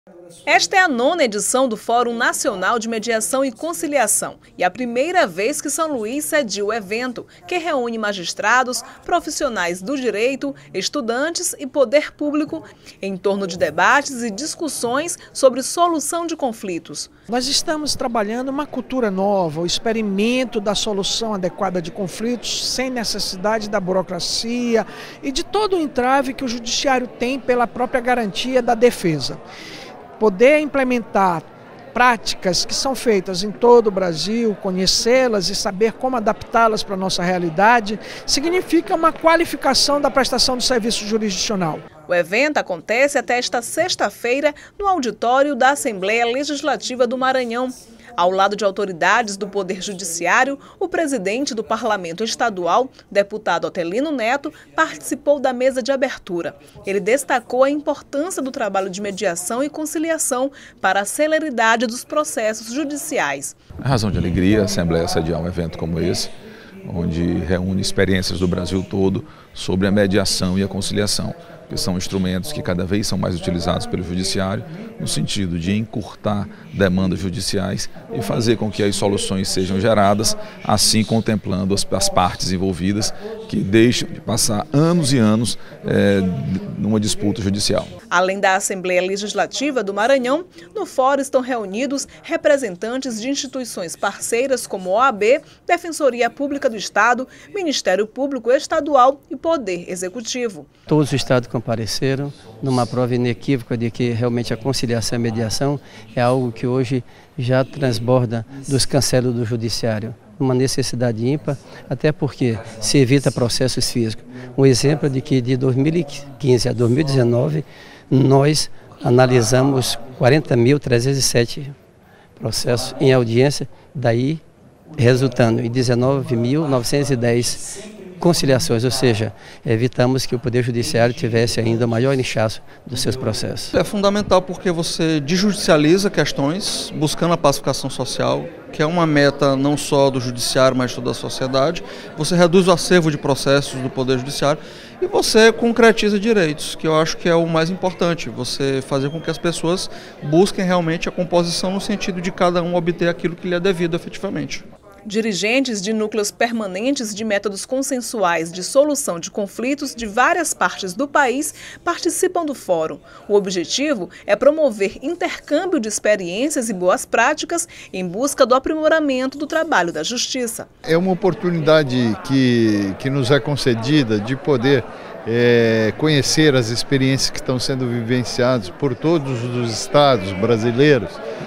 Esta é a 9ª edição do Fórum Nacional de Mediação e Conciliação e a primeira vez que São Luís cedia o evento, que reúne magistrados, profissionais do direito, estudantes e poder público em torno de debates e discussões sobre solução de conflitos. Nós estamos trabalhando uma cultura nova, o experimento da solução adequada de conflitos sem necessidade da burocracia e de todo o entrave que o judiciário tem pela própria garantia da defesa. Poder implementar práticas que são feitas em todo o Brasil, conhecê-las e saber como adaptá-las para a nossa realidade, significa uma qualificação da prestação do serviço jurisdicional. O evento acontece até esta sexta-feira no auditório da Assembleia Legislativa do Maranhão. Ao lado de autoridades do Poder Judiciário, o presidente do Parlamento Estadual, deputado Otelino Neto, participou da mesa de abertura. Ele destacou a importância do trabalho de mediação e conciliação para a celeridade dos processos judiciais. É razão de alegria a Assembleia sediar um evento como esse, onde reúne experiências do Brasil todo sobre a mediação e a conciliação, que são instrumentos que cada vez são mais utilizados pelo Judiciário, no sentido de encurtar demandas judiciais e fazer com que as soluções sejam geradas, assim contemplando as partes envolvidas, que deixam de passar anos e anos numa disputa judicial. Além da Assembleia Legislativa do Maranhão, no fórum estão reunidos representantes de instituições parceiras como OAB, Defensoria Pública do Estado, Ministério Público Estadual e Poder Executivo. Todos os estados compareceram numa prova inequívoca de que realmente a conciliação e a mediação é algo que hoje já transborda dos cancelos do judiciário. Uma necessidade ímpar, até porque se evita processos físicos. Um exemplo é de que de 2015 a 2019 nós analisamos 40.307 processos em audiência, daí resultando em 19.910 conciliações, ou seja, evitamos que o Poder Judiciário tivesse ainda maior inchaço dos seus processos. É fundamental porque você desjudicializa questões, buscando a pacificação social, que é uma meta não só do Judiciário, mas de toda a sociedade. Você reduz o acervo de processos do Poder Judiciário e você concretiza direitos, que eu acho que é o mais importante, você fazer com que as pessoas busquem realmente a composição no sentido de cada um obter aquilo que lhe é devido efetivamente. Dirigentes de núcleos permanentes de métodos consensuais de solução de conflitos de várias partes do país participam do fórum. O objetivo é promover intercâmbio de experiências e boas práticas em busca do aprimoramento do trabalho da justiça. É uma oportunidade que nos é concedida de poder conhecer as experiências que estão sendo vivenciadas por todos os estados brasileiros.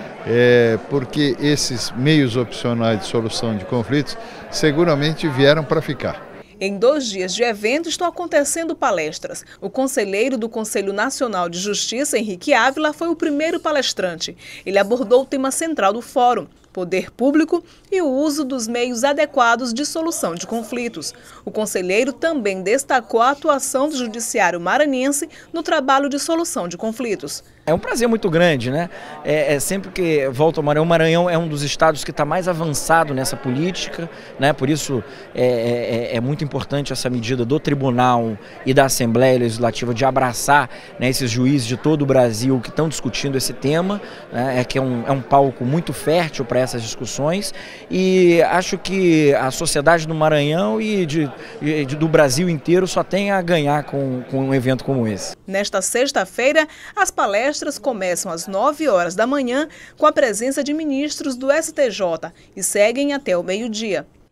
Porque esses meios opcionais de solução de conflitos seguramente vieram para ficar. Em 2 dias de evento estão acontecendo palestras. O conselheiro do Conselho Nacional de Justiça, Henrique Ávila, foi o primeiro palestrante. Ele abordou o tema central do fórum: poder público e o uso dos meios adequados de solução de conflitos. O conselheiro também destacou a atuação do Judiciário maranhense no trabalho de solução de conflitos. É um prazer muito grande, né? Sempre que volto ao Maranhão, o Maranhão é um dos estados que está mais avançado nessa política, né? Por isso é muito importante essa medida do Tribunal e da Assembleia Legislativa de abraçar, né, esses juízes de todo o Brasil que estão discutindo esse tema, né? Que é um palco muito fértil para essas discussões, e acho que a sociedade do Maranhão e do Brasil inteiro só tem a ganhar com um evento como esse. Nesta sexta-feira, as palestras começam às 9 horas da manhã com a presença de ministros do STJ e seguem até o meio-dia.